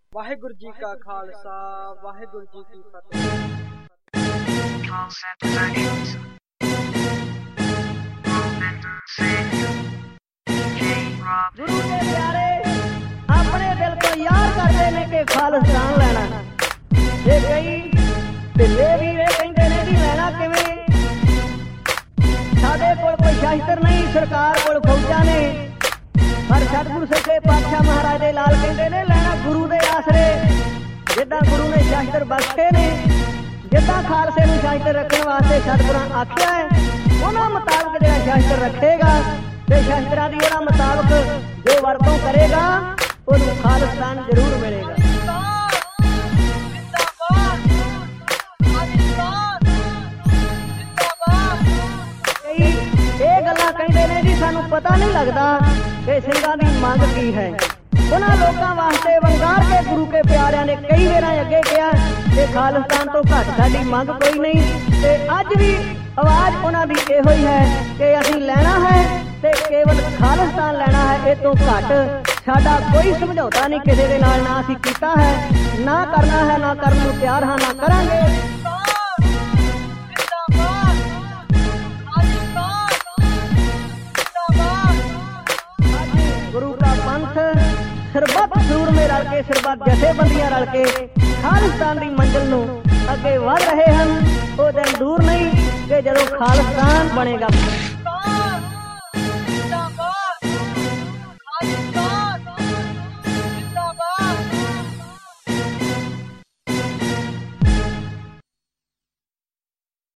ਵਾਹਿਗੁਰੂ ਜੀ ਕਾ ਖਾਲਸਾ ਵਾਹਿਗੁਰੂ ਜੀ ਕੀ ਫਤਿਹ। गुरु के प्यारे अपने दिल को याद करते ने कि खालिस्तान लेना जे कई ढिले वीरे कहते ने भी लेना किवें साडे कोल कोई शास्त्र नहीं सरकार कोल फौजा ने पर सतगुरु सच्चे पातशाह महाराज दे लाल कहते ने लेना गुरु दे आसरे जिद्दां गुरु ने शास्त्र बख्शे ने जिद्दां खालसे नूं शास्त्र रखण वास्ते सतगुरां आख्या है उन्हां मुताबिक जिहड़ा शास्त्र रखेगा ते शास्त्रां दी उहनां मुताबिक जो वरतों करेगा उन्हें खालिस्तान जरूर मिलेगा। कई ये गल्लां कहंदे ने जी सानू पता नहीं लगता कि सिंघां दी मंग की है। उन्हां लोकां वास्ते वंगार के गुरु के प्यारिਆਂ ने कई वेरां अगे कहा कि खालिस्तान तो घट साडी मंग कोई नहीं ते अज भी आवाज उन्हां दी इहो ही है कि असीं लैणा है ते केवल खालिस्तान लेना है। ये तो घट साडा कोई समझौता नहीं किसी दे नाल ना असीं कीता है ना करना है ना करन नूं तैयार हां ना करांगे। गुरु का पंथ सरबत सूर में रल के सरबत जथेबंदियां रल के खालिस्तान की मंजिल नूं अगे वध रहे हैं। वो दिन दूर नहीं कि जदों खालिस्तान बनेगा।